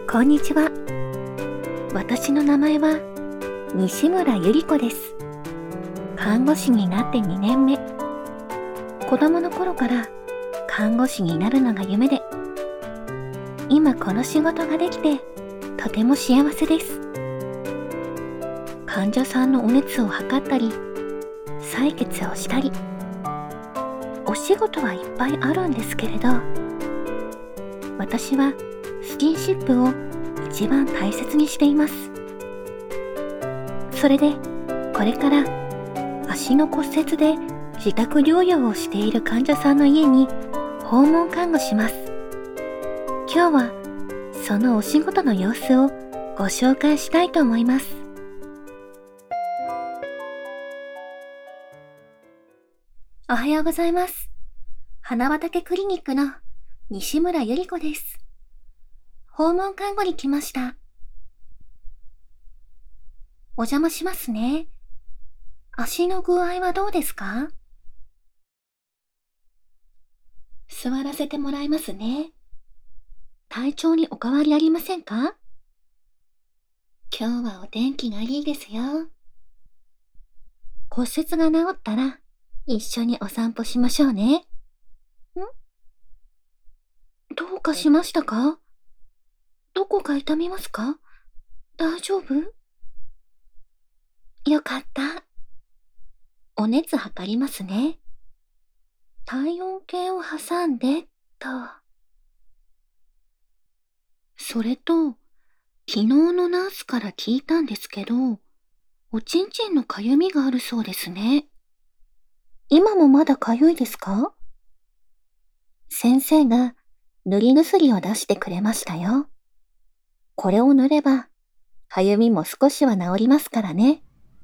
こんにちは。私の名前は西村ゆり子です。看護師になって2年目。子供の頃から看護師になるのが夢で、今この仕事ができてとても幸せです。患者さんのお熱を測ったり、採血をしたり、お仕事はいっぱいあるんですけれど、私はスキンシップを一番大切にしています。それでこれから足の骨折で自宅療養をしている患者さんの家に訪問看護します。今日はそのお仕事の様子をご紹介したいと思います。おはようございます。花畑クリニックの西村ゆり子です。訪問看護に来ました。お邪魔しますね。足の具合はどうですか？座らせてもらいますね。体調にお変わりありませんか？今日はお天気がいいですよ。骨折が治ったら一緒にお散歩しましょうね。どうかしましたか？どこか痛みますか？大丈夫？よかった。お熱測りますね。体温計を挟んで、と。それと、昨日のナースから聞いたんですけど、おちんちんのかゆみがあるそうですね。今もまだかゆいですか？先生が塗り薬を出してくれましたよ。これを塗れば、かゆみも少しは治りますからね。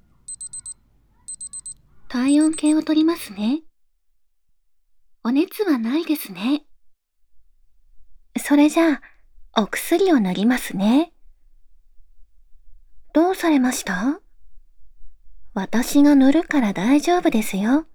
体温計を取りますね。お熱はないですね。それじゃあ、お薬を塗りますね。どうされました？私が塗るから大丈夫ですよ。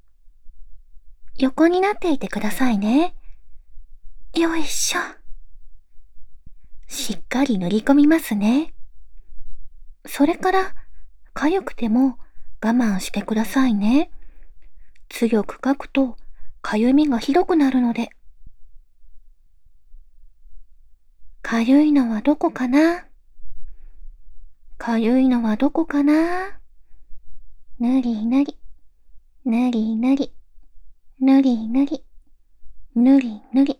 横になっていてくださいね。よいしょ。しっかり塗り込みますね。それから、痒くても我慢してくださいね。強くかくと、痒みがひどくなるので。痒いのはどこかな？痒いのはどこかな？ぬりぬり、ぬりぬり、ぬりぬり、ぬりぬり。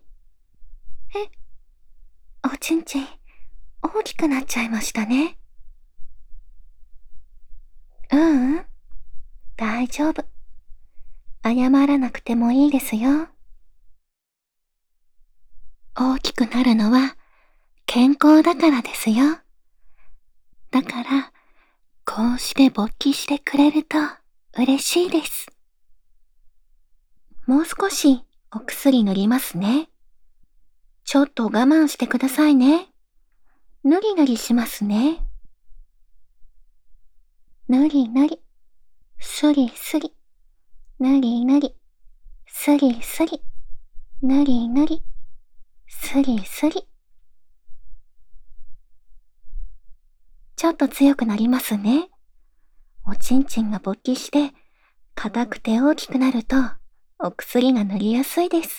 おちんちん、大きくなっちゃいましたね。大丈夫。謝らなくてもいいですよ。大きくなるのは健康だからですよ。だから、こうして勃起してくれると嬉しいです。もう少しお薬塗りますね。ちょっと我慢してくださいね。ぬりぬりしますね。ぬりぬり、すりすり、ぬりぬり、すりすり、ぬりぬり、すりすり。ちょっと強くなりますね。おちんちんが勃起して、硬くて大きくなると、お薬が塗りやすいです。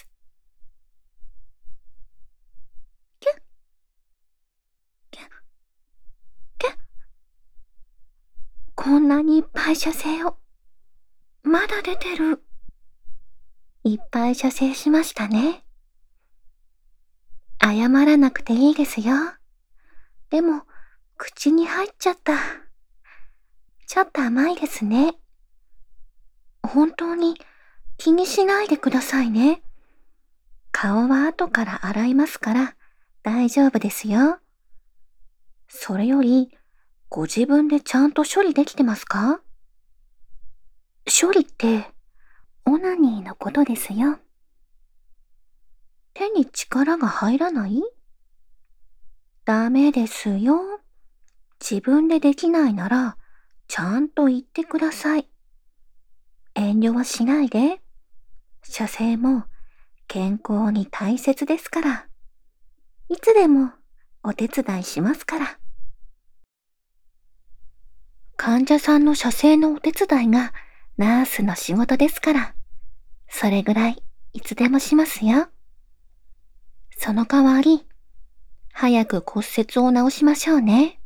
キュッ、キュッ、キュッ。こんなにいっぱい射精を。まだ出てる。いっぱい射精しましたね。謝らなくていいですよ。でも、口に入っちゃった。ちょっと甘いですね。本当に気にしないでくださいね。顔は後から洗いますから大丈夫ですよ。それより、ご自分でちゃんと処理できてますか？処理って、オナニーのことですよ。手に力が入らない？ダメですよ。自分でできないなら、ちゃんと言ってください。遠慮はしないで。射精も健康に大切ですから。いつでもお手伝いしますから。患者さんの射精のお手伝いがナースの仕事ですから、それぐらいいつでもしますよ。その代わり、早く骨折を治しましょうね。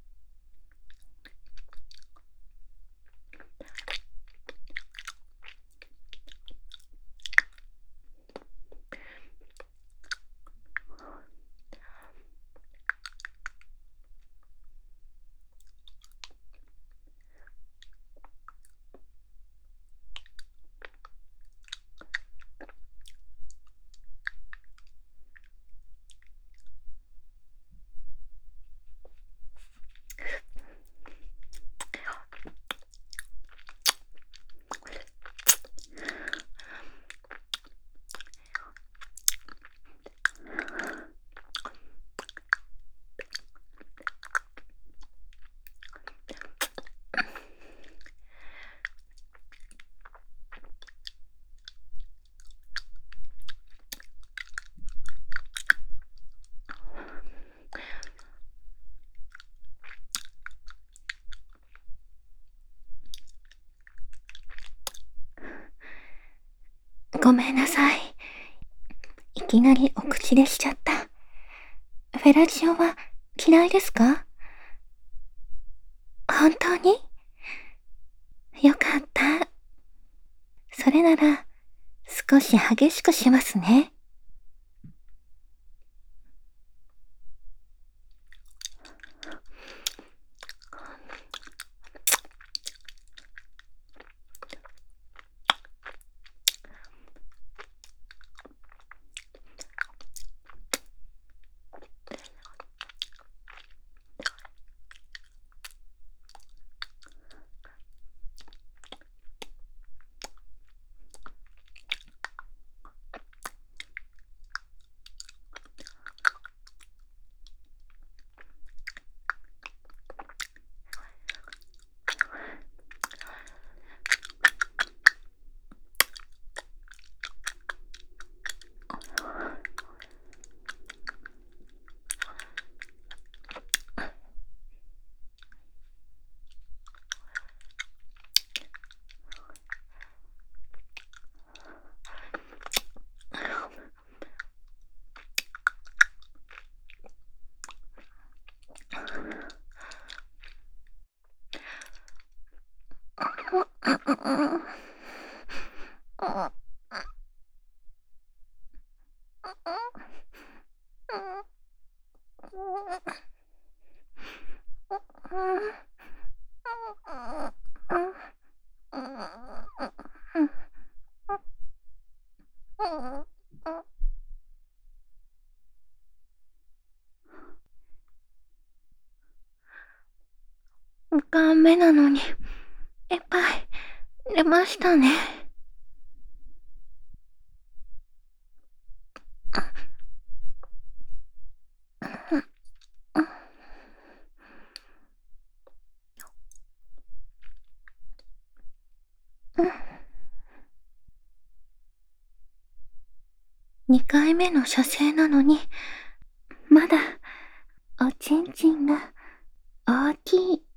ごめんなさい。いきなりお口でしちゃった。フェラチオは嫌いですか？本当に？よかった。それなら少し激しくしますね。2回目なのに、いっぱい出ましたね。2回目の射精なのに、まだ、おちんちんが大きい。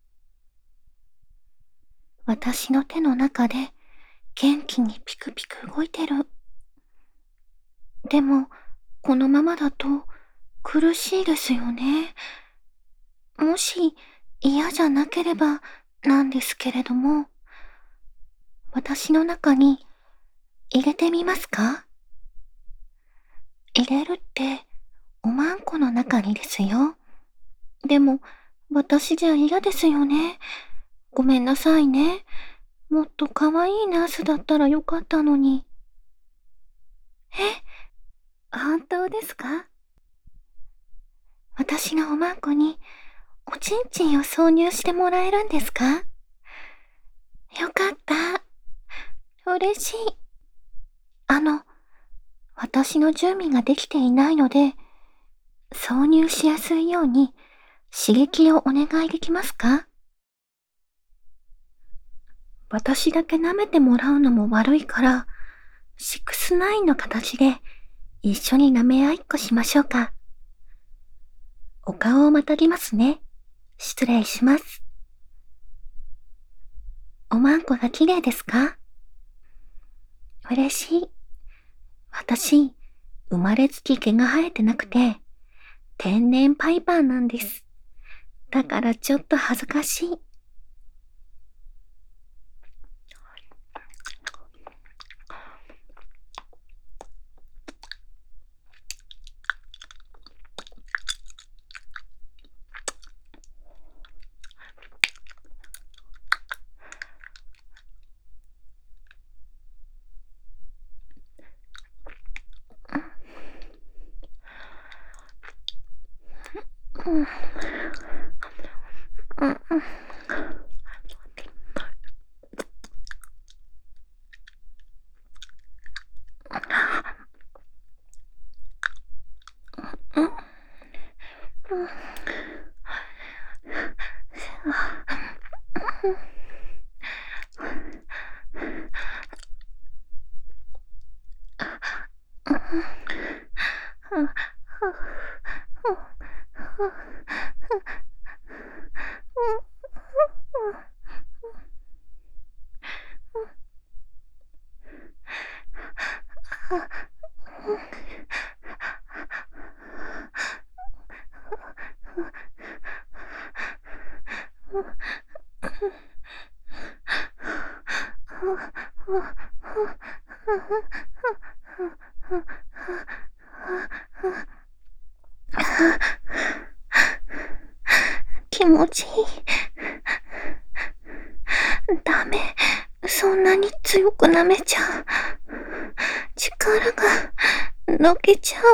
私の手の中で元気にピクピク動いてる。でも、このままだと苦しいですよね。もし嫌じゃなければなんですけれども、私の中に入れてみますか？入れるっておまんこの中にですよ。でも、私じゃ嫌ですよね。ごめんなさいね。もっと可愛いナースだったらよかったのに。え、本当ですか？私のおまんこにおちんちんを挿入してもらえるんですか？よかった。嬉しい。私の準備ができていないので、挿入しやすいように刺激をお願いできますか？私だけ舐めてもらうのも悪いから、6-9の形で一緒に舐め合いっこしましょうか。 お顔をまたぎますね。失礼します。おまんこが綺麗ですか？嬉しい。私、生まれつき毛が生えてなくて、天然パイパーなんです。だからちょっと恥ずかしい。うん、うん、うん。うん、うん、気持ちいい。ダメ。そんなに強く舐めちゃう。力が抜けちゃう。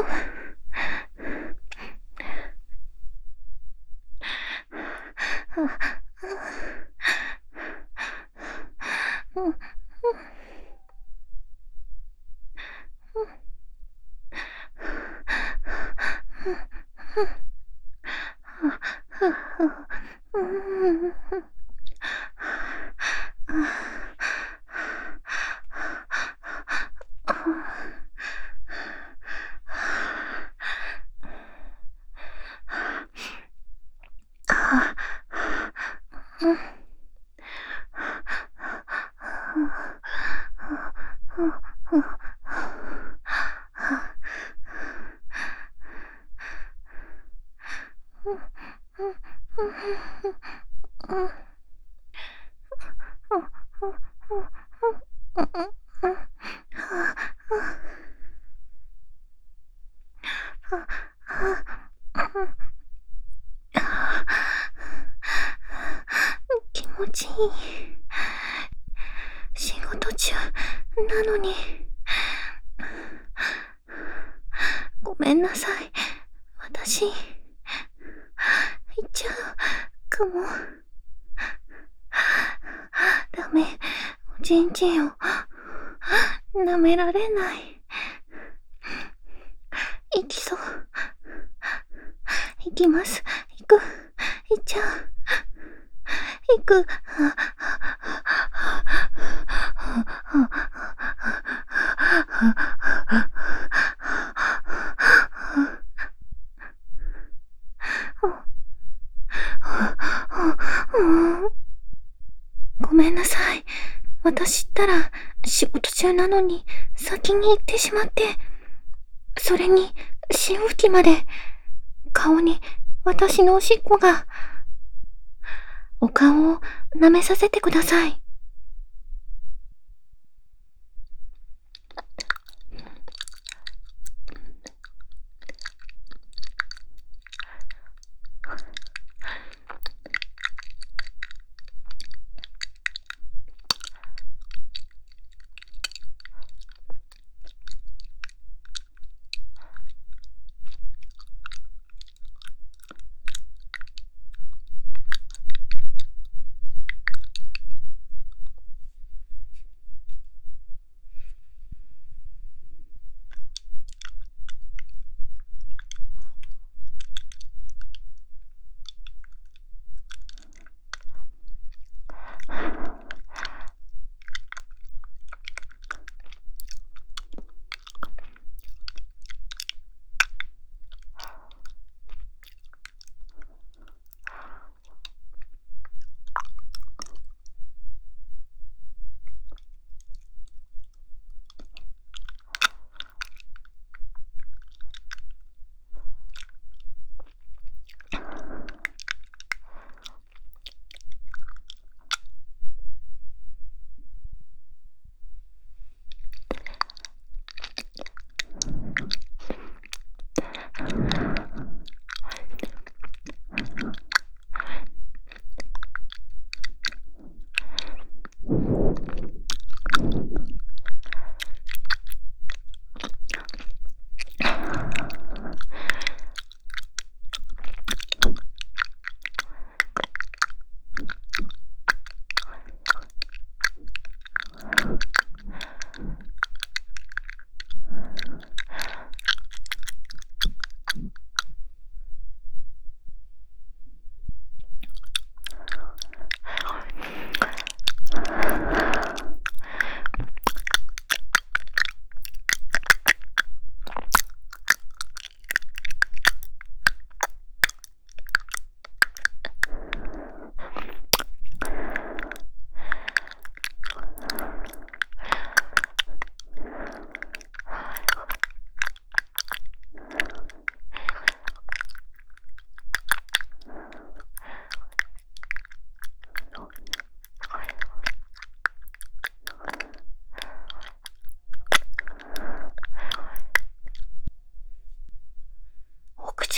気持ちいい。仕事中なのに。ごめんなさい。私、行っちゃうかも。ダメ。おちんちんを舐められない。行きそう。行きます。行く。行っちゃう。行く。ごめんなさい。私ったら仕事中なのに先に行ってしまって、それに潮吹きまで顔に私のおしっこが。お顔を舐めさせてください。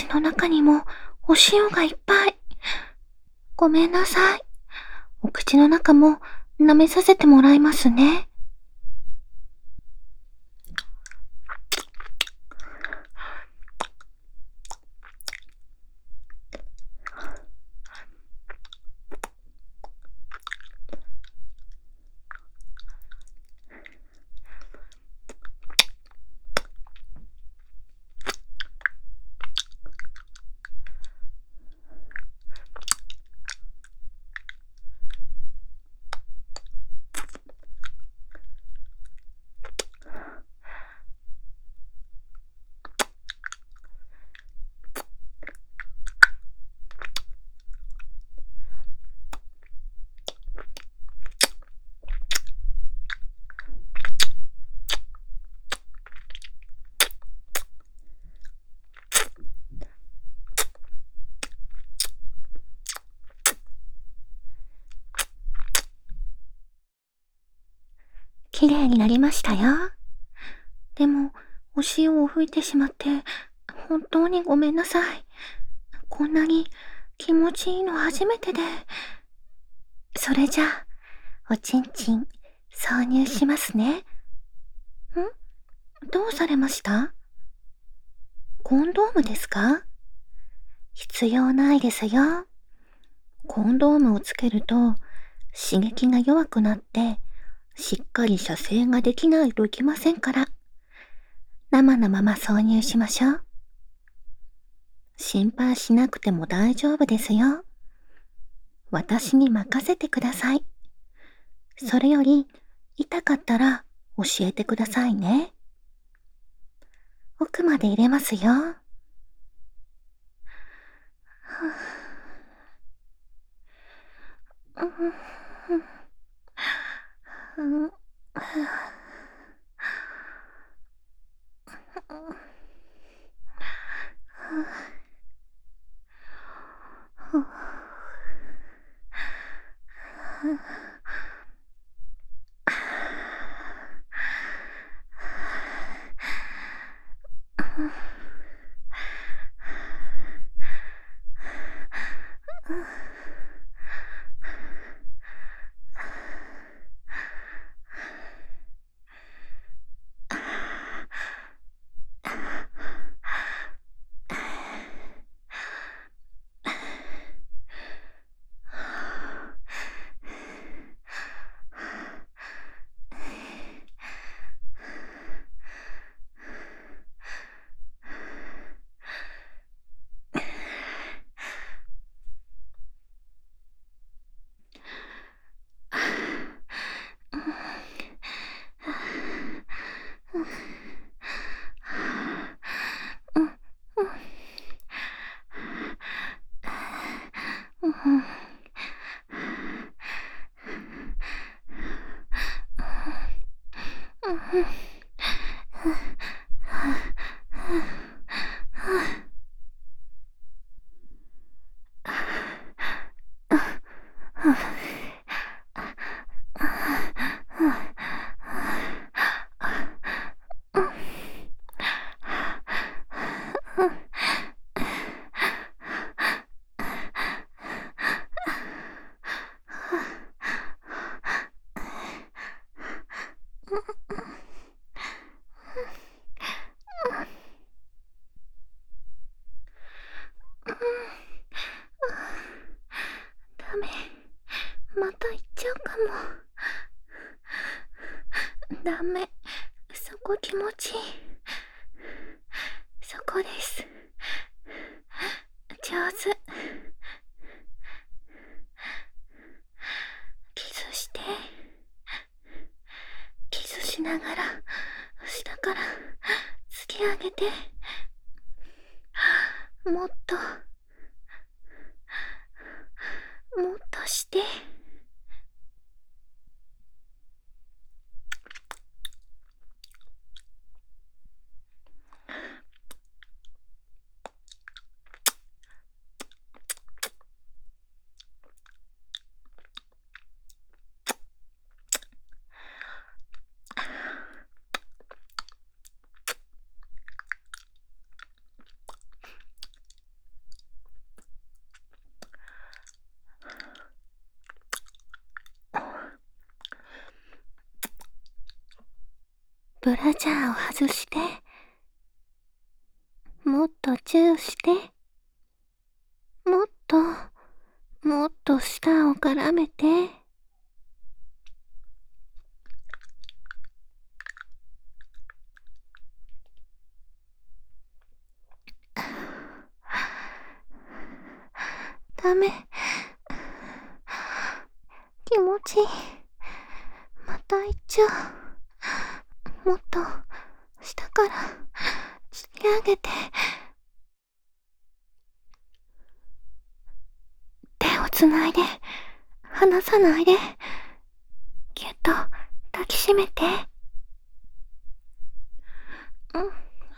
の中にもお塩がいっぱい。ごめんなさい。お口の中も舐めさせてもらいますね。きれいになりましたよ。でも、お塩を吹いてしまって、本当にごめんなさい。こんなに気持ちいいの初めてで。それじゃあ、おちんちん挿入しますね。どうされました？コンドームですか？必要ないですよ。コンドームをつけると刺激が弱くなってしっかり射精ができないといけませんから、生のまま挿入しましょう。心配しなくても大丈夫ですよ。私に任せてください。それより痛かったら教えてくださいね。奥まで入れますよ。ダメ。また行っちゃうかも。ダメ。そこ気持ちいい。そこです。上手。キスして。キスしながら下から突き上げて。もっともっとして。 ブラジャーを外して、もっとチューして、もっと、もっと舌を絡めて。ダメ。気持ちいい。また行っちゃう。もっと、下から突き上げて。手をつないで、離さないで。ぎゅっと抱きしめて。うん。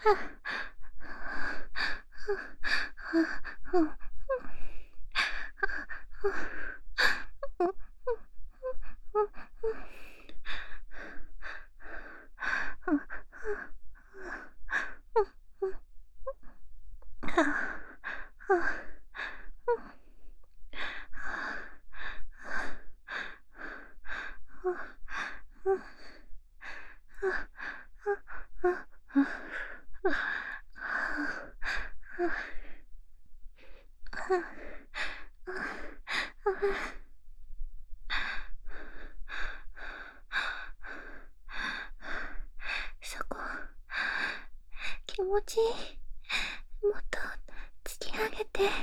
そこ、気持ちいい。もっと突き上げて。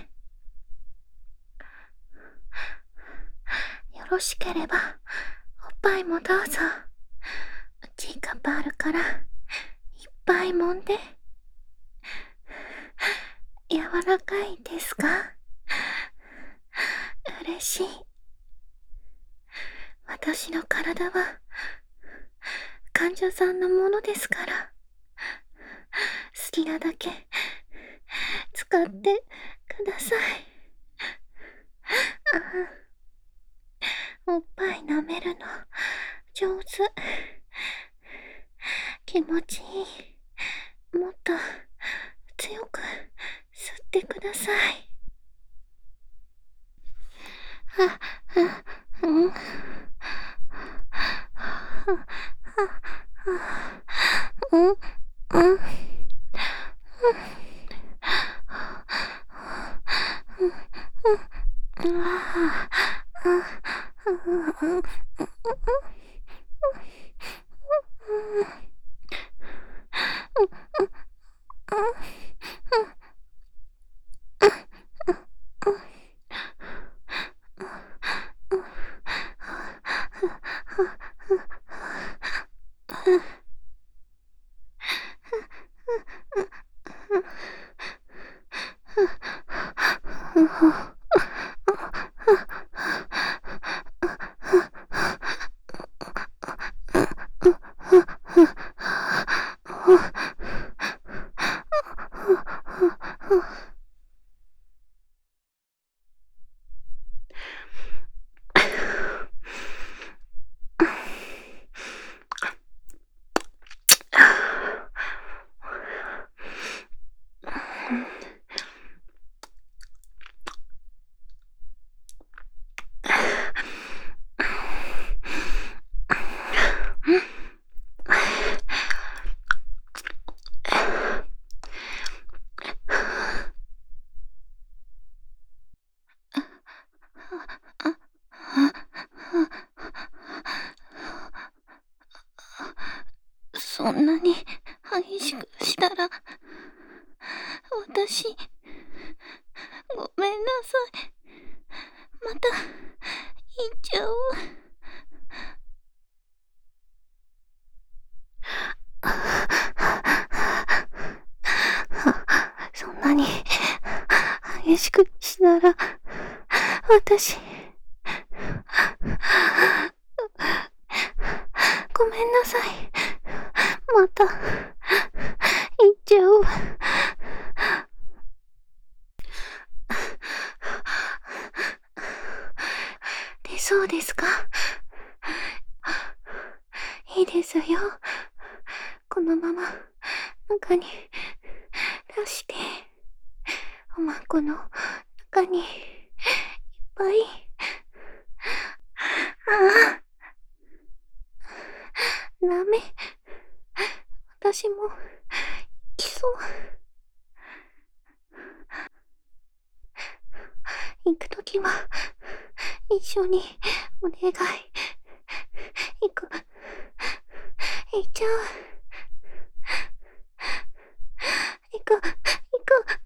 よろしければ、おっぱいもどうぞ。ティーカップあるから、いっぱい揉んで。柔らかいですか？嬉しい。私の体は、患者さんのものですから、好きなだけ、使ってください。おっぱい舐めるの、上手。気持ちいい。もっと、強く、吸ってください。うん。うん。うん。そんなに激しくしたら、私、ごめんなさい。また、行っちゃう。そんなに、激しくしたら、私、ごめんなさい。また、行っちゃう。出そうですか？いいですよ。このまま、中に、出して、おまんこの中に、いっぱい。ああ。ダメ。 私も来そう。行くときは一緒にお願い。行く。行っちゃう。行く。行く。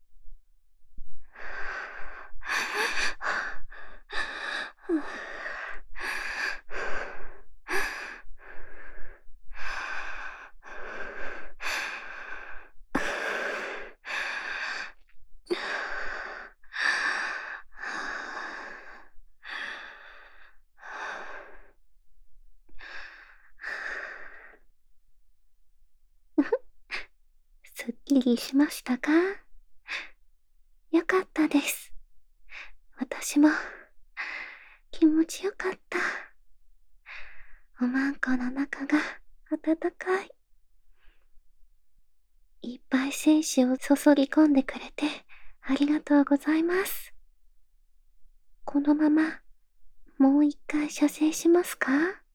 すっきりしましたか？よかったです。私も気持ちよかった。おまんこの中が温かい。いっぱい精子を注ぎ込んでくれてありがとうございます。このままもう一回射精しますか？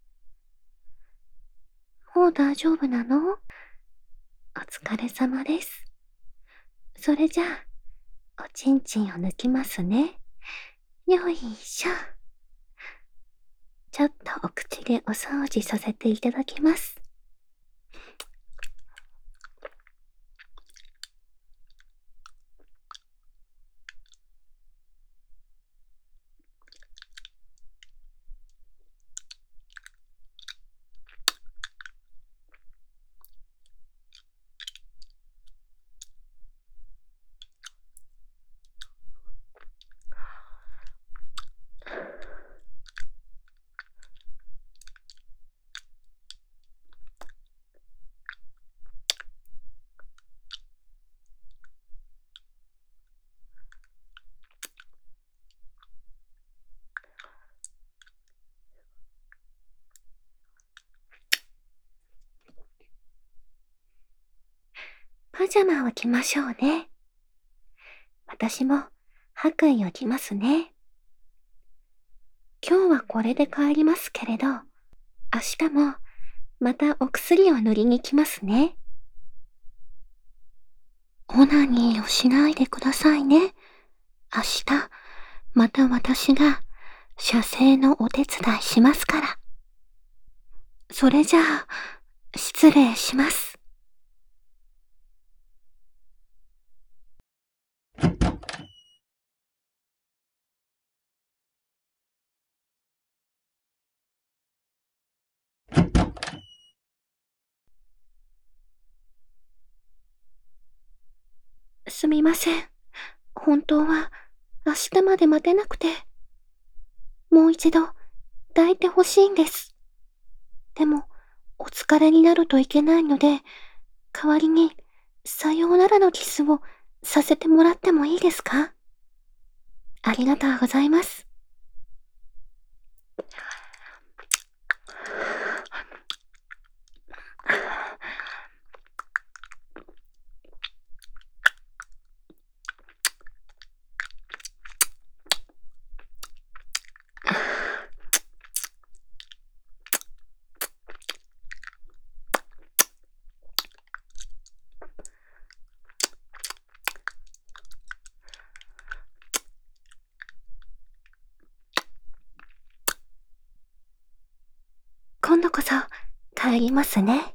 もう大丈夫なの？お疲れ様です。それじゃあ、おちんちんを抜きますね。よいしょ。ちょっとお口でお掃除させていただきます。パジャマを着ましょうね。私も白衣を着ますね。今日はこれで帰りますけれど、明日もまたお薬を塗りに来ますね。オナニーをしないでくださいね。明日、また私が射精のお手伝いしますから。それじゃあ、失礼します。すみません。本当は明日まで待てなくて。もう一度抱いてほしいんです。でも、お疲れになるといけないので、代わりにさようならのキスをさせてもらってもいいですか？ありがとうございます。今度こそ帰りますね。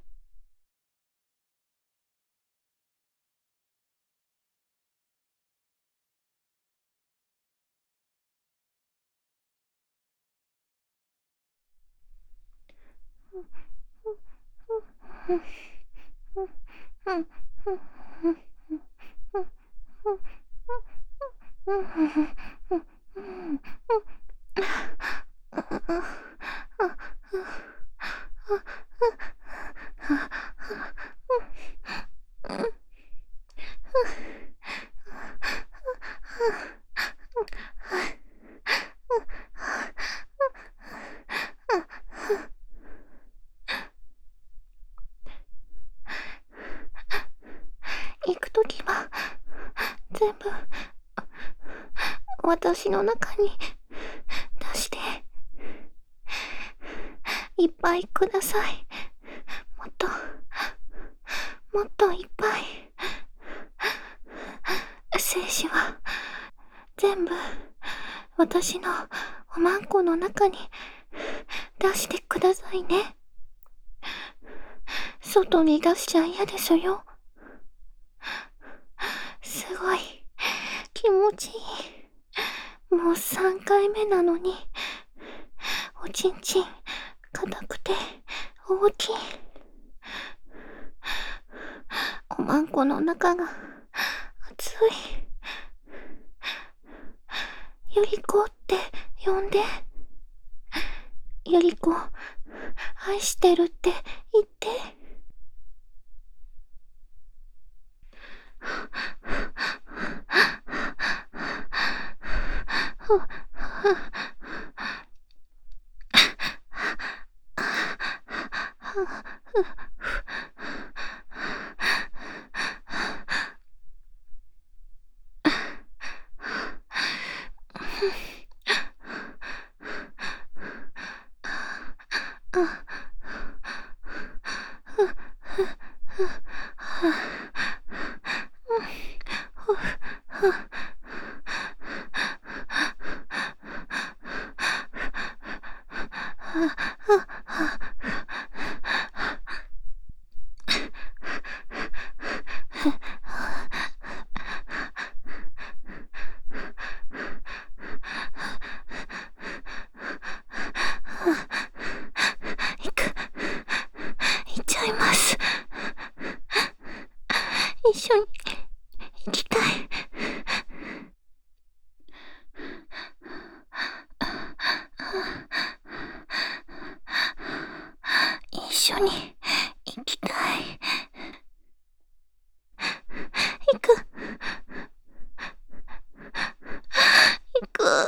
行くときは全部私の中に出していっぱいください。もっともっといっぱい、精子は全部私のおまんこの中に出してくださいね。外に出しちゃ嫌ですよ。すごい気持ちいい。もう3回目なのに、おちんちん硬くて大きい。おまんこの中が熱い。ゆり子って呼んで。ゆり子、愛してるって言って。行っちゃいます。一緒に行きたい。一緒に行きたい。行く。行く。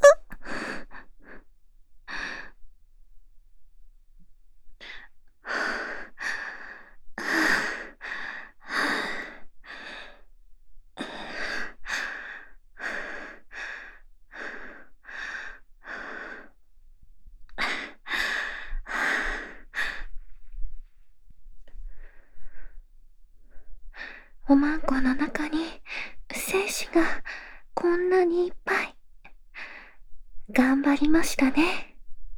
おまんこの中に精子がこんなにいっぱい。頑張りましたね。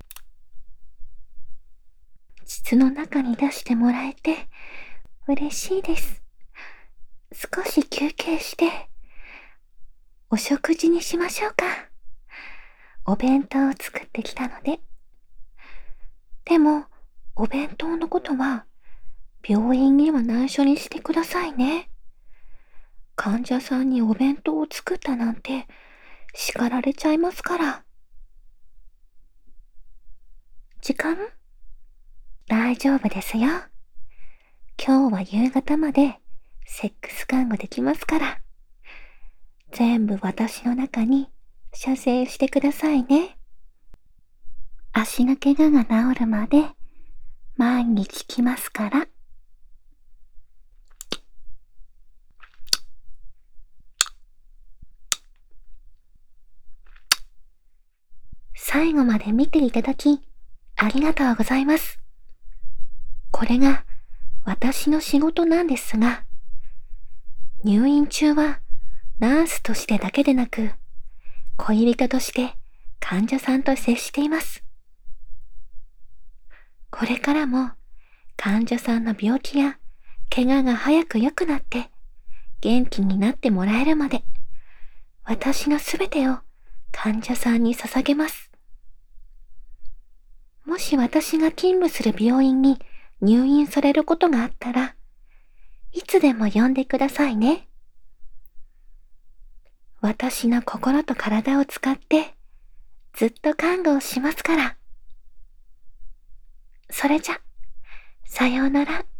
膣の中に出してもらえて嬉しいです。少し休憩してお食事にしましょうか。お弁当を作ってきたので。でもお弁当のことは病院には内緒にしてくださいね。患者さんにお弁当を作ったなんて叱られちゃいますから。時間？大丈夫ですよ。今日は夕方までセックス看護できますから。全部私の中に射精してくださいね。足の怪我が治るまで毎日来ますから。最後まで見ていただきありがとうございます。これが私の仕事なんですが、入院中はナースとしてだけでなく、恋人として患者さんと接しています。これからも患者さんの病気や怪我が早く良くなって元気になってもらえるまで、私のすべてを患者さんに捧げます。もし私が勤務する病院に入院されることがあったら、いつでも呼んでくださいね。私の心と体を使ってずっと看護をしますから。それじゃ、さようなら。